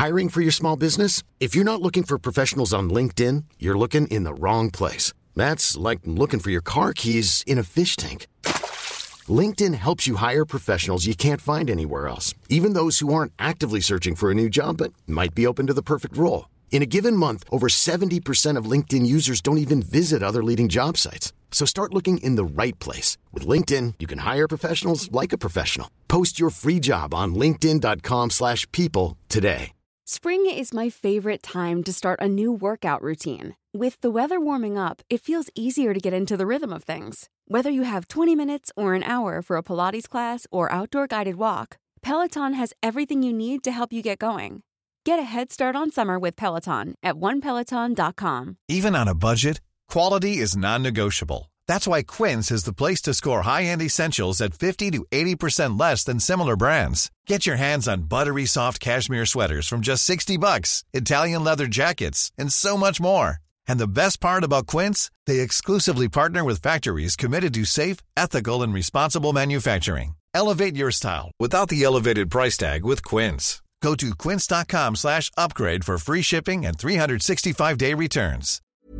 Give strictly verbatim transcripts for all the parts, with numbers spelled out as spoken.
Hiring for your small business? If you're not looking for professionals on LinkedIn, you're looking in the wrong place. That's like looking for your car keys in a fish tank. LinkedIn helps you hire professionals you can't find anywhere else, even those who aren't actively searching for a new job but might be open to the perfect role. In a given month, over seventy percent of LinkedIn users don't even visit other leading job sites. So start looking in the right place. With LinkedIn, you can hire professionals like a professional. Post your free job on linkedin.com slash people today. Spring is my favorite time to start a new workout routine. With the weather warming up, it feels easier to get into the rhythm of things. Whether you have twenty minutes or an hour for a Pilates class or outdoor guided walk, Peloton has everything you need to help you get going. Get a head start on summer with Peloton at one peloton dot com. Even on a budget, quality is non-negotiable. That's why Quince is the place to score high-end essentials at fifty to eighty percent less than similar brands. Get your hands on buttery soft cashmere sweaters from just sixty bucks, Italian leather jackets, and so much more. And the best part about Quince, they exclusively partner with factories committed to safe, ethical, and responsible manufacturing. Elevate your style without the elevated price tag with Quince. Go to quince.com slash upgrade for free shipping and three sixty-five day returns.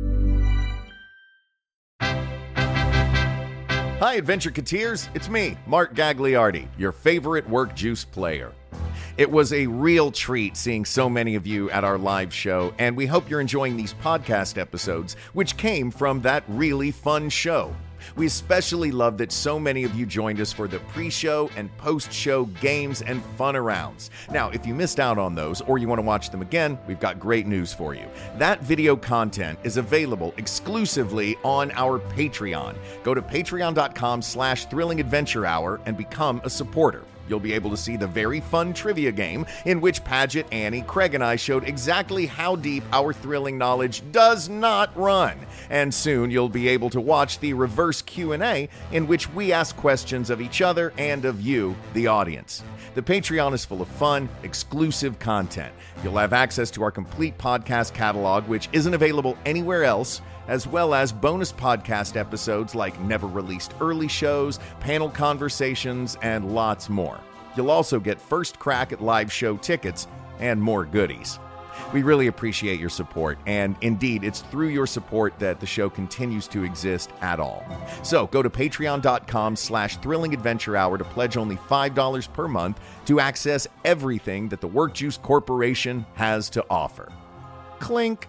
Hi, Adventure Cateers. It's me, Mark Gagliardi, your favorite Work Juice player. It was a real treat seeing so many of you at our live show, and we hope you're enjoying these podcast episodes, which came from that really fun show. We especially love that so many of you joined us for the pre-show and post-show games and fun-arounds. Now, if you missed out on those or you want to watch them again, we've got great news for you. That video content is available exclusively on our Patreon. Go to patreon.com slash thrilling adventure hour and become a supporter. You'll be able to see the very fun trivia game in which Paget, Annie, Craig, and I showed exactly how deep our thrilling knowledge does not run. And soon you'll be able to watch the reverse Q and A in which we ask questions of each other and of you, the audience. The Patreon is full of fun, exclusive content. You'll have access to our complete podcast catalog, which isn't available anywhere else, as well as bonus podcast episodes like never-released early shows, panel conversations, and lots more. You'll also get first crack at live show tickets and more goodies. We really appreciate your support, and indeed, it's through your support that the show continues to exist at all. So go to patreon.com slash thrilling adventure hour to pledge only five dollars per month to access everything that the Work Juice Corporation has to offer. Clink.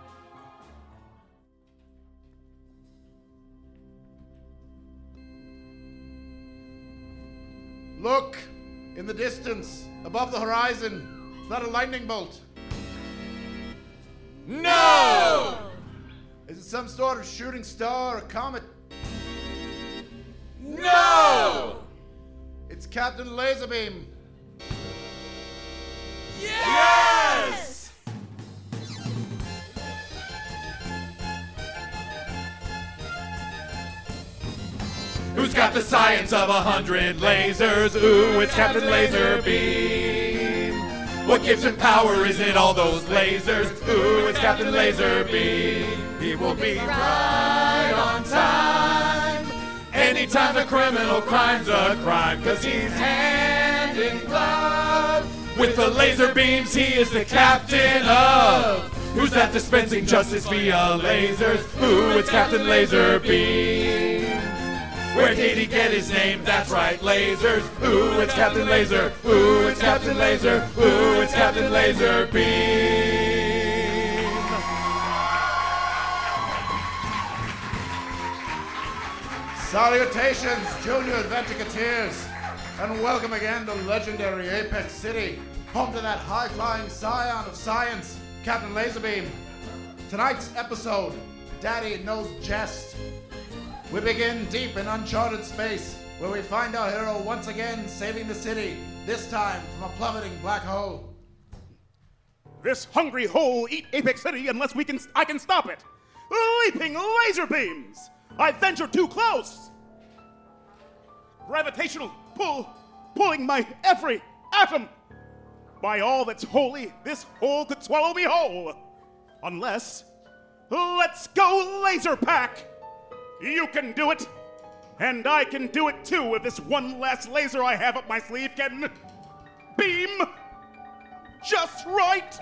Look! In the distance, above the horizon. It's not a lightning bolt. No! Is it some sort of shooting star or comet? No! It's Captain Laserbeam. Yes! Who's got the science of a hundred lasers? Ooh, it's Captain Laserbeam. What gives him power? Is it all those lasers? Ooh, it's Captain Laserbeam. He will be right on time. Anytime a criminal crime's a crime, cause he's hand in glove. With the laser beams, he is the captain of. Who's that dispensing justice via lasers? Ooh, it's Captain Laserbeam. Where did he get his name? That's right, lasers. Ooh, it's Captain Laser. Ooh, it's Captain Laser. Ooh, it's Captain Laserbeam. Salutations, Junior Adventureteers, and welcome again to legendary Apex City, home to that high-flying scion of science, Captain Laserbeam. Tonight's episode, Daddy Knows Jest. We begin deep in uncharted space, where we find our hero once again saving the city, this time from a plummeting black hole. This hungry hole eat Apex City unless we can I can stop it. Leaping laser beams! I venture too close! Gravitational pull, pulling my every atom. By all that's holy, this hole could swallow me whole. Unless, let's go laser pack! You can do it, and I can do it too if this one last laser I have up my sleeve can beam just right.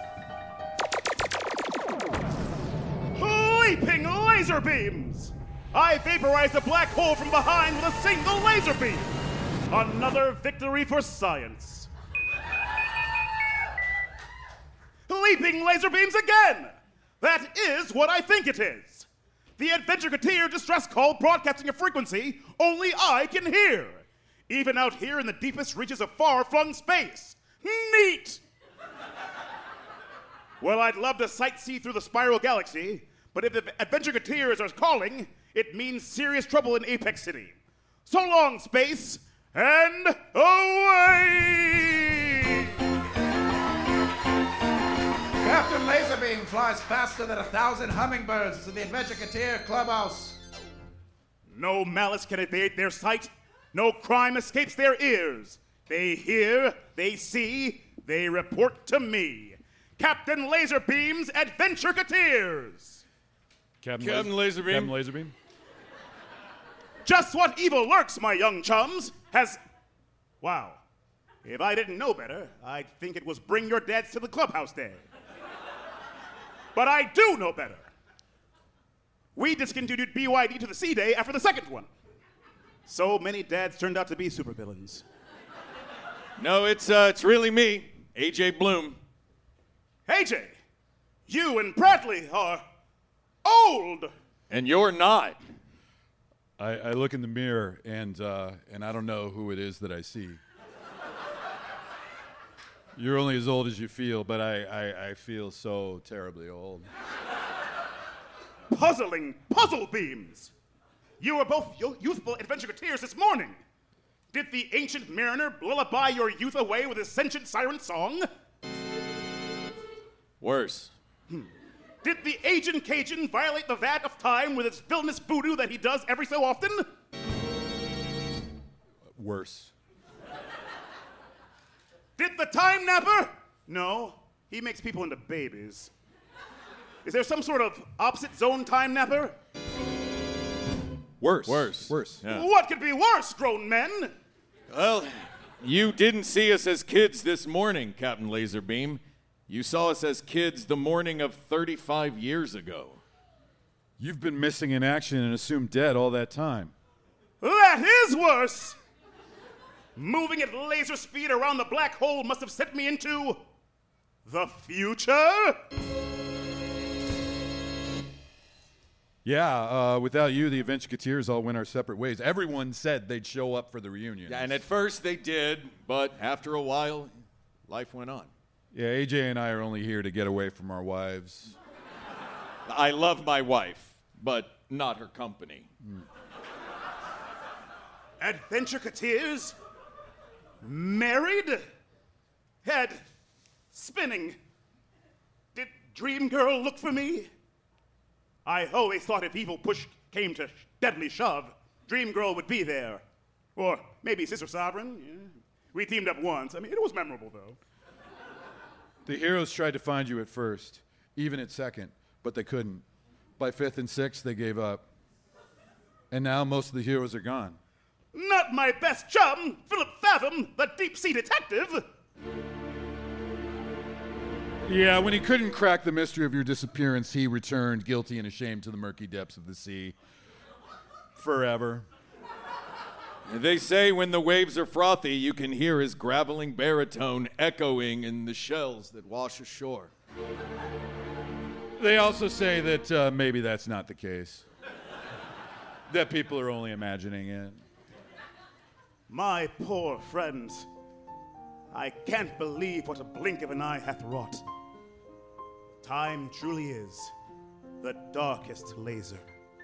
Leaping laser beams! I vaporized a black hole from behind with a single laser beam. Another victory for science. Leaping laser beams again! That is what I think it is. The Adventure-Gateer distress call broadcasting a frequency only I can hear. Even out here in the deepest reaches of far-flung space. Neat! Well, I'd love to sightsee through the spiral galaxy, but if the Adventure-Gateers are calling, it means serious trouble in Apex City. So long, space, and away! Captain Laserbeam flies faster than a thousand hummingbirds to the Adventure-Gateer clubhouse. No malice can evade their sight. No crime escapes their ears. They hear, they see, they report to me. Captain Laserbeam's Adventure-Gateers. Captain, Captain Laser- Laserbeam. Captain Laserbeam. Just what evil lurks, my young chums, has... Wow. If I didn't know better, I'd think it was Bring Your Dads to the Clubhouse Day. But I do know better. We discontinued B Y D to the C Day after the second one. So many dads turned out to be supervillains. No, it's uh, it's really me, A J Bloom. A J, you and Bradley are old. And you're not. I, I look in the mirror and uh, and I don't know who it is that I see. You're only as old as you feel, but I, I, I feel so terribly old. Puzzling puzzle beams. You were both yo- youthful Adventure-Gateers this morning. Did the ancient mariner lullaby your youth away with his sentient siren song? Worse. Hmm. Did the Agent Cajun violate the vat of time with his villainous voodoo that he does every so often? Worse. Did the Time Napper? No, he makes people into babies. Is there some sort of opposite zone Time Napper? Worse. Worse. Worse. Yeah. What could be worse, grown men? Well, you didn't see us as kids this morning, Captain Laserbeam. You saw us as kids the morning of thirty-five years ago. You've been missing in action and assumed dead all that time. That is worse! Moving at laser speed around the black hole must have sent me into the future? Yeah, uh, without you, the Adventure-Gateers all went our separate ways. Everyone said they'd show up for the reunion. Yeah, and at first they did, but after a while, life went on. Yeah, A J and I are only here to get away from our wives. I love my wife, but not her company. Mm. Adventure-Gateers? Married? Head spinning. Did Dream Girl look for me? I always thought if evil push came to deadly shove, Dream Girl would be there. Or maybe Sister Sovereign. Yeah. We teamed up once. I mean, it was memorable, though. The heroes tried to find you at first, even at second, but they couldn't. By fifth and sixth, they gave up. And now most of the heroes are gone. Not my best chum, Philip Fathom, the deep-sea detective. Yeah, when he couldn't crack the mystery of your disappearance, he returned guilty and ashamed to the murky depths of the sea. Forever. They say when the waves are frothy, you can hear his graveling baritone echoing in the shells that wash ashore. They also say that uh, maybe that's not the case. That people are only imagining it. My poor friends, I can't believe what a blink of an eye hath wrought. Time truly is the darkest laser.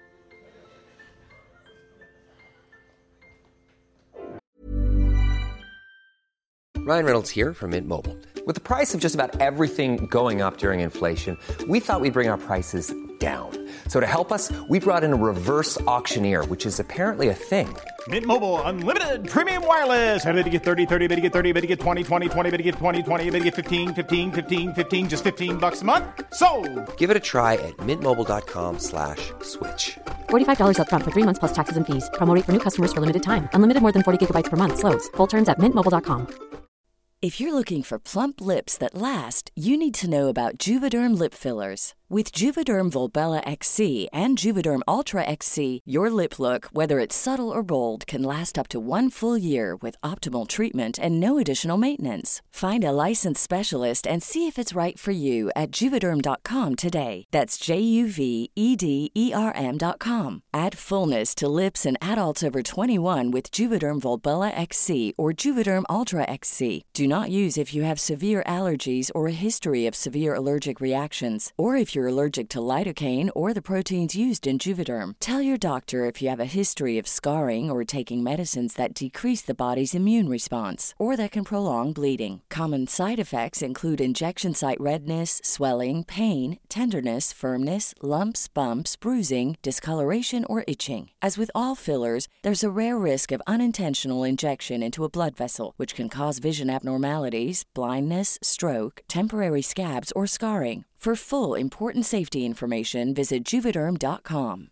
Ryan Reynolds here from Mint Mobile. With the price of just about everything going up during inflation, we thought we'd bring our prices down. So to help us, we brought in a reverse auctioneer, which is apparently a thing. Mint Mobile Unlimited Premium Wireless. How to get thirty, thirty, how to get thirty, how to get twenty, twenty, twenty, how to get twenty, twenty, how to get fifteen, fifteen, fifteen, fifteen, just fifteen bucks a month? Sold! Give it a try at mintmobile.com slash switch. forty-five dollars up front for three months plus taxes and fees. Promo rate for new customers for limited time. Unlimited more than forty gigabytes per month. Slows full terms at mint mobile dot com. If you're looking for plump lips that last, you need to know about Juvederm lip fillers. With Juvederm Volbella X C and Juvederm Ultra X C, your lip look, whether it's subtle or bold, can last up to one full year with optimal treatment and no additional maintenance. Find a licensed specialist and see if it's right for you at Juvederm dot com today. That's J U V E D E R M dot com. Add fullness to lips in adults over twenty-one with Juvederm Volbella X C or Juvederm Ultra X C. Do not use if you have severe allergies or a history of severe allergic reactions, or if you're allergic to lidocaine or the proteins used in Juvederm. Tell your doctor if you have a history of scarring or taking medicines that decrease the body's immune response or that can prolong bleeding. Common side effects include injection site redness, swelling, pain, tenderness, firmness, lumps, bumps, bruising, discoloration, or itching. As with all fillers, there's a rare risk of unintentional injection into a blood vessel, which can cause vision abnormalities, blindness, stroke, temporary scabs, or scarring. For full important safety information, visit Juvederm dot com.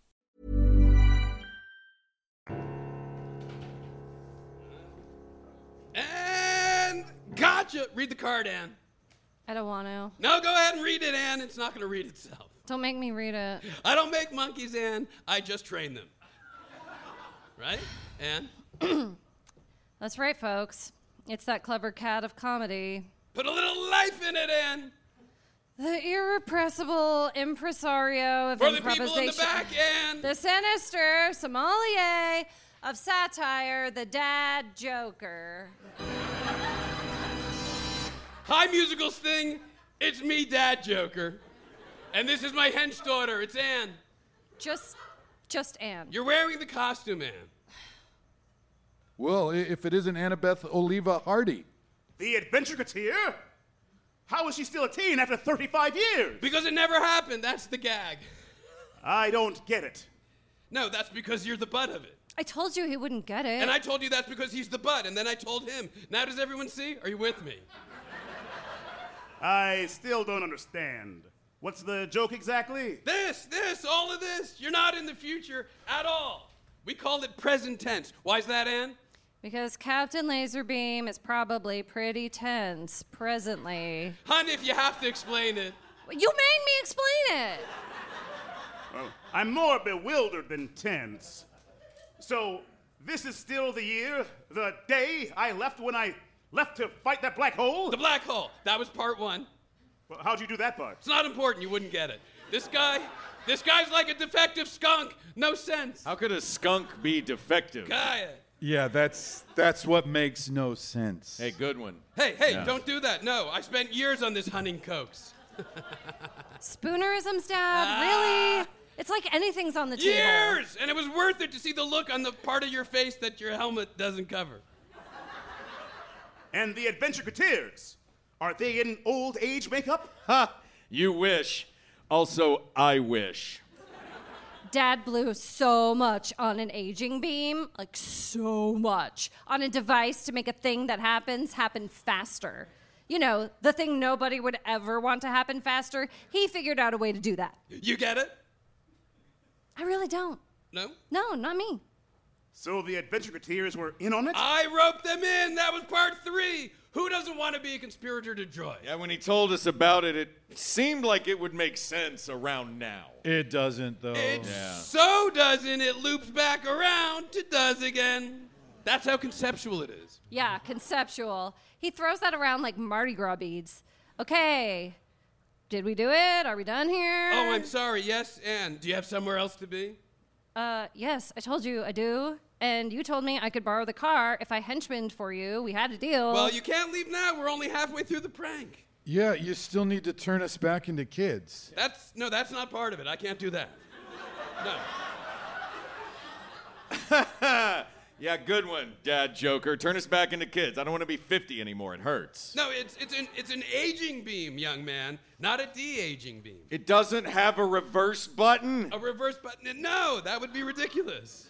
And gotcha! Read the card, Ann. I don't want to. No, go ahead and read it, Ann. It's not going to read itself. Don't make me read it. I don't make monkeys, Ann. I just train them. Right, Ann? That's right, folks. It's that clever cat of comedy. Put a little life in it, Ann. The irrepressible impresario of For the improvisation. people in the back, Ann. The sinister sommelier of satire, the dad joker. Hi, musical sting. It's me, Dad Joker. And this is my hench daughter. It's Ann. Just, just Ann. You're wearing the costume, Ann. Well, if it isn't Annabeth Oliva Hardy. The Adventureketeer? How is she still a teen after thirty-five years? Because it never happened. That's the gag. I don't get it. No, that's because you're the butt of it. I told you he wouldn't get it. And I told you that's because he's the butt, and then I told him. Now does everyone see? Are you with me? I still don't understand. What's the joke exactly? This, this, all of this. You're not in the future at all. We call it present tense. Why's that, Ann? Because Captain Laserbeam is probably pretty tense presently. Hun, if you have to explain it. You made me explain it. Well, I'm more bewildered than tense. So, this is still the year, the day I left when I left to fight that black hole? The black hole. That was part one. Well, how'd you do that part? It's not important. You wouldn't get it. This guy, this guy's like a defective skunk. No sense. How could a skunk be defective? Guy. Yeah, that's that's what makes no sense. Hey, good one. Hey, hey, Yeah. don't do that. No, I spent years on this hunting coax. Spoonerisms, Dad? Ah. Really? It's like anything's on the table. Years! And it was worth it to see the look on the part of your face that your helmet doesn't cover. And the Adventureketeers, are they in old age makeup? Ha! You wish. Also, I wish. Dad blew so much on an aging beam, like so much, on a device to make a thing that happens happen faster. You know, the thing nobody would ever want to happen faster. He figured out a way to do that. You get it? I really don't. No? No, not me. So the Adventureketeers were in on it? I roped them in. That was part three. Who doesn't want to be a conspirator to joy? Yeah, when he told us about it, it seemed like it would make sense around now. It doesn't, though. It Yeah. so doesn't. It loops back around to does again. That's how conceptual it is. Yeah, conceptual. He throws that around like Mardi Gras beads. Okay, did we do it? Are we done here? Oh, I'm sorry. Yes, Ann. Do you have somewhere else to be? Uh, yes, I told you I do. And you told me I could borrow the car if I henchmaned for you. We had a deal. Well, you can't leave now. We're only halfway through the prank. Yeah, you still need to turn us back into kids. That's no, that's not part of it. I can't do that. No. Yeah, good one, Dad Joker. Turn us back into kids. I don't want to be fifty anymore. It hurts. No, it's it's an it's an aging beam, young man, not a de-aging beam. It doesn't have a reverse button. A reverse button? No, that would be ridiculous.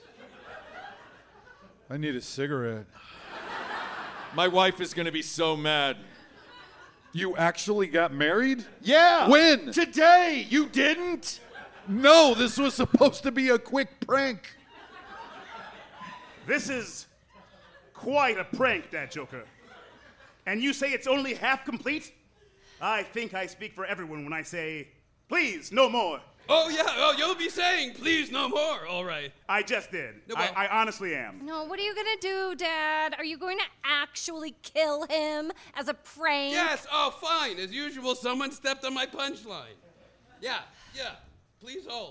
I need a cigarette. My wife is going to be so mad. You actually got married? Yeah. When? Today. You didn't? No, this was supposed to be a quick prank. This is quite a prank, Dad Joker. And you say it's only half complete? I think I speak for everyone when I say, please, no more. Oh, yeah. Oh, you'll be saying, please, no more. All right. I just did. No, well- I, I honestly am. No, what are you gonna do, Dad? Are you going to actually kill him as a prank? Yes. Oh, fine. As usual, someone stepped on my punchline. Yeah. Yeah. Please hold.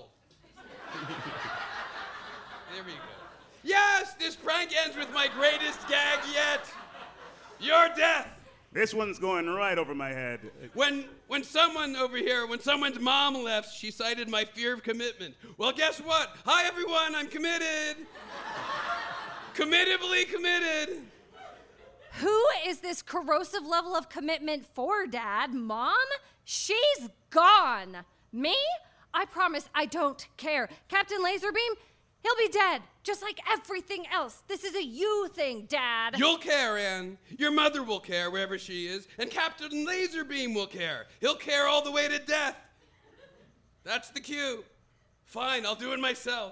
There we go. Yes, this prank ends with my greatest gag yet. Your death. This one's going right over my head. When when someone over here, when someone's mom left, she cited my fear of commitment. Well, guess what? Hi, everyone. I'm committed. Committably committed. Who is this corrosive level of commitment for, Dad? Mom? She's gone. Me? I promise I don't care. Captain Laserbeam, he'll be dead, just like everything else. This is a you thing, Dad. You'll care, Anne. Your mother will care wherever she is, and Captain Laserbeam will care. He'll care all the way to death. That's the cue. Fine, I'll do it myself.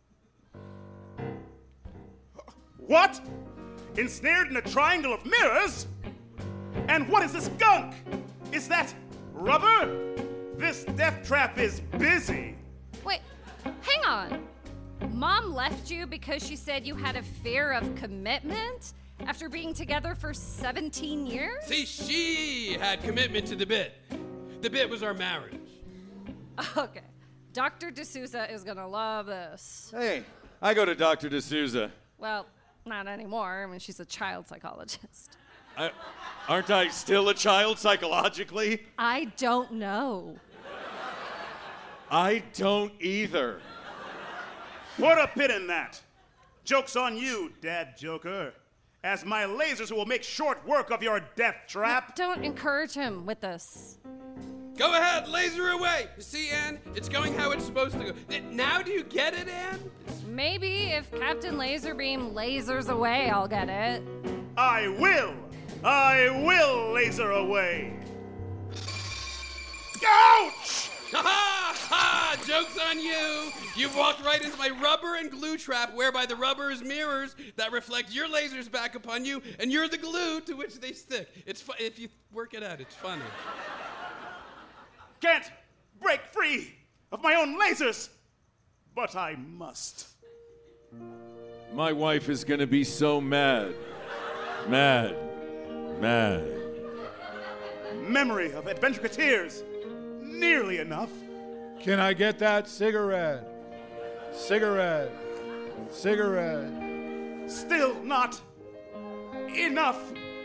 What? Ensnared in a triangle of mirrors? And what is this gunk? Is that rubber? This death trap is busy. Wait, hang on. Mom left you because she said you had a fear of commitment after being together for seventeen years? See, she had commitment to the bit. The bit was our marriage. Okay. Doctor D'Souza is gonna love this. Hey, I go to Doctor D'Souza. Well, not anymore. I mean, she's a child psychologist. I, aren't I still a child psychologically? I don't know. I don't either. Put a pin in that. Joke's on you, Dad Joker. As my lasers will make short work of your death trap. Don't encourage him with this. Go ahead, laser away. You see, Anne? It's going how it's supposed to go. Now do you get it, Anne? Maybe if Captain Laserbeam lasers away, I'll get it. I will. I will laser away. Ouch! Ha ha ha! Joke's on you! You've walked right into my rubber and glue trap, whereby the rubber is mirrors that reflect your lasers back upon you, and you're the glue to which they stick. It's fu- if you work it out, it's funny. Can't break free of my own lasers, but I must. My wife is gonna be so mad. Mad. Mad. Memory of Adventureketeers. Nearly enough. Can I get that cigarette? Cigarette. Cigarette. Still not enough.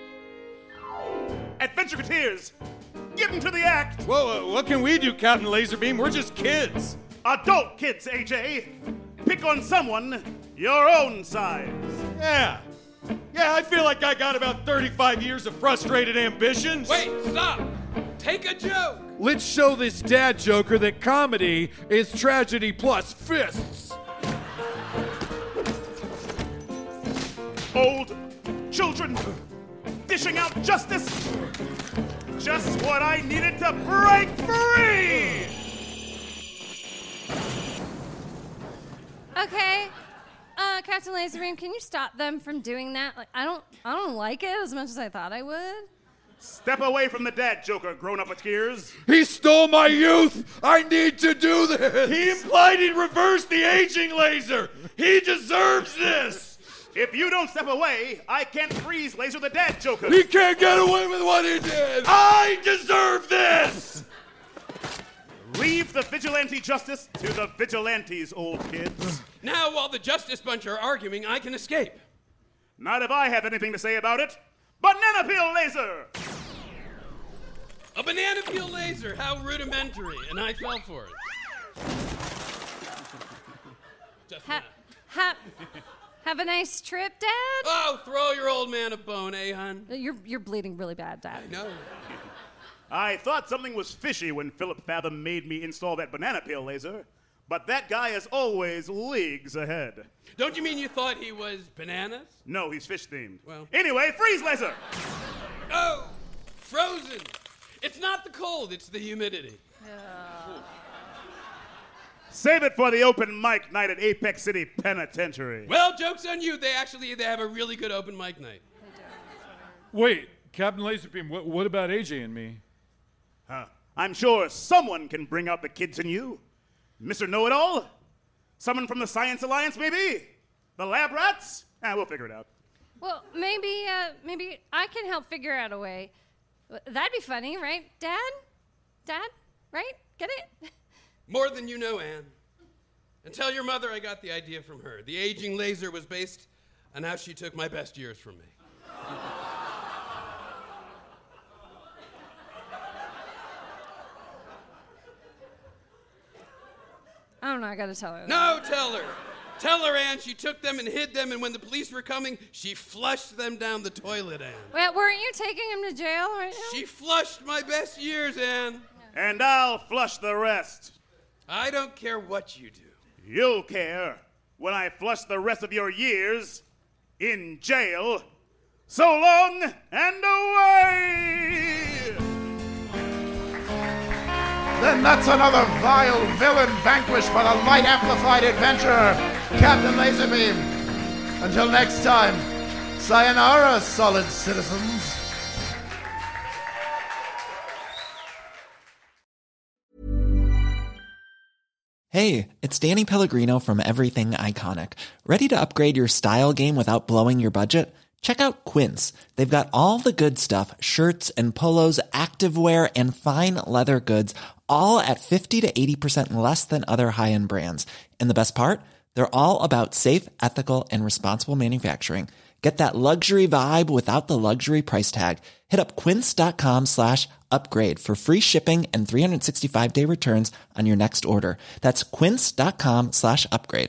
Adventureketeers, get into the act. Whoa, uh, what can we do, Captain Laserbeam? We're just kids. Adult kids, A J. Pick on someone your own size. Yeah. Yeah, I feel like I got about thirty-five years of frustrated ambitions. Wait, stop! Take a joke! Let's show this Dad Joker that comedy is tragedy plus fists. Old children dishing out justice. Just what I needed to break free! Okay. Uh, Captain Laserbeam, can you stop them from doing that? Like, I don't, I don't like it as much as I thought I would. Step away from the Dad Joker, grown-up-a-tears. He stole my youth! I need to do this! He implied he'd reverse the aging laser! He deserves this! If you don't step away, I can't freeze laser the Dad Joker. He can't get away with what he did! I deserve this! Leave the vigilante justice to the vigilantes, old kids. Now, while the Justice Bunch are arguing, I can escape. Not if I have anything to say about it. Banana peel laser! A banana peel laser, how rudimentary, and I fell for it. Just Ha- ha- have a nice trip, Dad? Oh, throw your old man a bone, eh, hun? You're, you're bleeding really bad, Dad. No. I thought something was fishy when Philip Fathom made me install that banana peel laser, but that guy is always leagues ahead. Don't you mean you thought he was bananas? No, he's fish-themed. Well. Anyway, freeze laser! Oh, frozen. It's not the cold, it's the humidity. Save it for the open mic night at Apex City Penitentiary. Well, joke's on you. They actually they have a really good open mic night. Wait, Captain Laserbeam, what, what about A J and me? Huh. I'm sure someone can bring out the kids in you. Mister Know-It-All? Someone from the Science Alliance, maybe? The lab rats? Ah, we'll figure it out. Well, maybe, uh, maybe I can help figure out a way. That'd be funny, right, Dad? Dad? Right? Get it? More than you know, Anne. And tell your mother I got the idea from her. The aging laser was based on how she took my best years from me. I don't know, I gotta tell her that. No, tell her. Tell her, Anne, she took them and hid them, and when the police were coming, she flushed them down the toilet, Anne. Well, weren't you taking him to jail right now? She flushed my best years, Anne. And I'll flush the rest. I don't care what you do. You'll care when I flush the rest of your years in jail. So long and away! Then that's another vile villain vanquished by the light-amplified adventurer, Captain Laserbeam. Until next time, sayonara, solid citizens. Hey, it's Danny Pellegrino from Everything Iconic. Ready to upgrade your style game without blowing your budget? Check out Quince. They've got all the good stuff, shirts and polos, activewear, and fine leather goods, all at fifty to eighty percent less than other high-end brands. And the best part? They're all about safe, ethical, and responsible manufacturing. Get that luxury vibe without the luxury price tag. Hit up quince.com slash upgrade for free shipping and three sixty-five day returns on your next order. That's quince.com slash upgrade.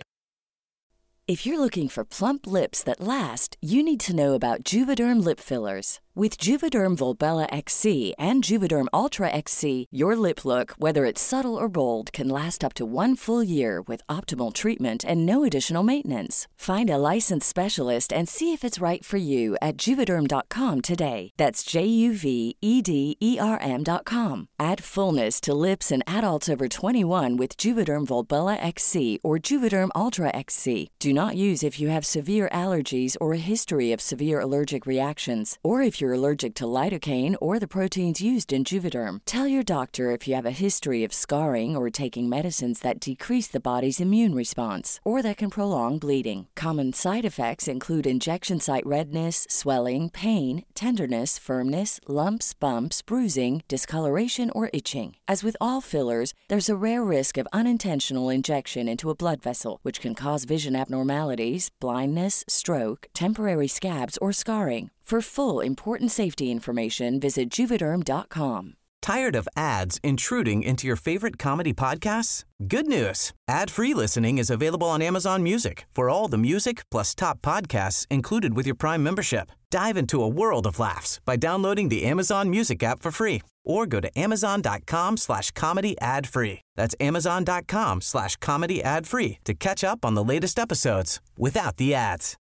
If you're looking for plump lips that last, you need to know about Juvederm lip fillers. With Juvederm Volbella X C and Juvederm Ultra X C, your lip look, whether it's subtle or bold, can last up to one full year with optimal treatment and no additional maintenance. Find a licensed specialist and see if it's right for you at Juvederm dot com today. That's J U V E D E R M dot com. Add fullness to lips in adults over twenty-one with Juvederm Volbella X C or Juvederm Ultra X C. Do not use if you have severe allergies or a history of severe allergic reactions, or if you're allergic to lidocaine or the proteins used in Juvederm. Tell your doctor if you have a history of scarring or taking medicines that decrease the body's immune response or that can prolong bleeding. Common side effects include injection site redness, swelling, pain, tenderness, firmness, lumps, bumps, bruising, discoloration, or itching. As with all fillers, there's a rare risk of unintentional injection into a blood vessel, which can cause vision abnormalities, blindness, stroke, temporary scabs, or scarring. For full, important safety information, visit Juvederm dot com. Tired of ads intruding into your favorite comedy podcasts? Good news. Ad-free listening is available on Amazon Music for all the music plus top podcasts included with your Prime membership. Dive into a world of laughs by downloading the Amazon Music app for free or go to amazon.com slash comedy ad free. That's amazon.com slash comedy ad free to catch up on the latest episodes without the ads.